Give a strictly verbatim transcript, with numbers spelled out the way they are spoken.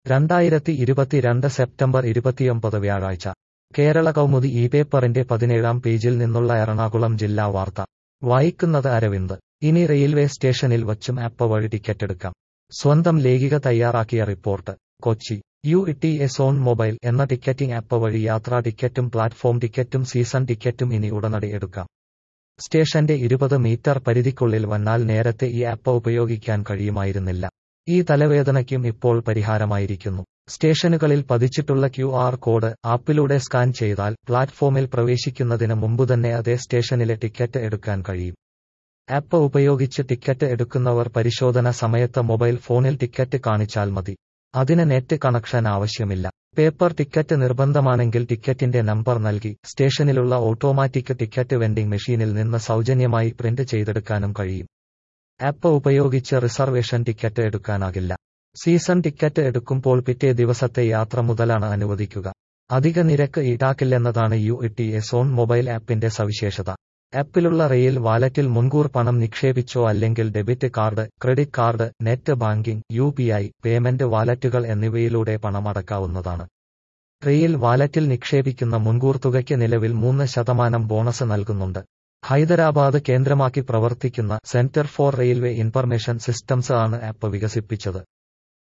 രണ്ടായിരത്തി ഇരുപത്തിരണ്ട് സെപ്റ്റംബർ ഇരുപത്തിയൊമ്പത് വ്യാഴാഴ്ച കേരള കൗമുദി ഈ പേപ്പറിന്റെ പതിനേഴാം പേജിൽ നിന്നുള്ള എറണാകുളം ജില്ലാ വാർത്ത വായിക്കുന്നത് അരവിന്ദ്. ഇനി റെയിൽവേ സ്റ്റേഷനിൽ വച്ചും ആപ്പ് വഴി ടിക്കറ്റെടുക്കാം. സ്വന്തം ലേഖിക തയ്യാറാക്കിയ റിപ്പോർട്ട്. Kochi. U T S on mobile എന്ന ടിക്കറ്റിംഗ് ആപ്പ് വഴി യാത്രാ ടിക്കറ്റും പ്ലാറ്റ്ഫോം ടിക്കറ്റും സീസൺ ടിക്കറ്റും ഇനി ഉടനടി എടുക്കാം. സ്റ്റേഷന്റെ ഇരുപത് മീറ്റർ പരിധിക്കുള്ളിൽ വന്നാൽ നേരത്തെ ഈ ആപ്പ് ഉപയോഗിക്കാൻ കഴിയുമായിരുന്നില്ല. ഈ തലവേദനയ്ക്കും ഇപ്പോൾ പരിഹാരമായിരിക്കുന്നു. സ്റ്റേഷനുകളിൽ പതിച്ചിട്ടുള്ള ക്യു ആർ കോഡ് ആപ്പിലൂടെ സ്കാൻ ചെയ്താൽ പ്ലാറ്റ്ഫോമിൽ പ്രവേശിക്കുന്നതിന് മുമ്പുതന്നെ അതേ സ്റ്റേഷനിലെ ടിക്കറ്റ് എടുക്കാൻ കഴിയും. ആപ്പ് ഉപയോഗിച്ച് ടിക്കറ്റ് എടുക്കുന്നവർ പരിശോധന സമയത്ത് മൊബൈൽ ഫോണിൽ ടിക്കറ്റ് കാണിച്ചാൽ മതി. അതിന് നെറ്റ് കണക്ഷൻ ആവശ്യമില്ല. പേപ്പർ ടിക്കറ്റ് നിർബന്ധമാണെങ്കിൽ ടിക്കറ്റിന്റെ നമ്പർ നൽകി സ്റ്റേഷനിലുള്ള ഓട്ടോമാറ്റിക് ടിക്കറ്റ് വെൻഡിംഗ് മെഷീനിൽ നിന്ന് സൗജന്യമായി പ്രിന്റ് ചെയ്തെടുക്കാനും കഴിയും. ആപ്പ് ഉപയോഗിച്ച് റിസർവേഷൻ ടിക്കറ്റ് എടുക്കാനാകില്ല. സീസൺ ടിക്കറ്റ് എടുക്കുമ്പോൾ പിറ്റേ ദിവസത്തെ യാത്ര മുതലാണ് അനുവദിക്കുക. അധിക നിരക്ക് ഈടാക്കില്ലെന്നതാണ് U T S on mobile ആപ്പിന്റെ സവിശേഷത. ആപ്പിലുള്ള റെയിൽ വാലറ്റിൽ മുൻകൂർ പണം നിക്ഷേപിച്ചോ അല്ലെങ്കിൽ debit card, credit card, net banking, U P I, payment വാലറ്റുകൾ എന്നിവയിലൂടെ പണമടക്കാവുന്നതാണ്. റെയിൽ വാലറ്റിൽ നിക്ഷേപിക്കുന്ന മുൻകൂർ തുകയ്ക്ക് നിലവിൽ മൂന്ന് ശതമാനം ബോണസ് നൽകുന്നുണ്ട്. ഹൈദരാബാദ് കേന്ദ്രമാക്കി പ്രവർത്തിക്കുന്ന centre for railway information systems ആണ് ആപ്പ് വികസിപ്പിച്ചത്.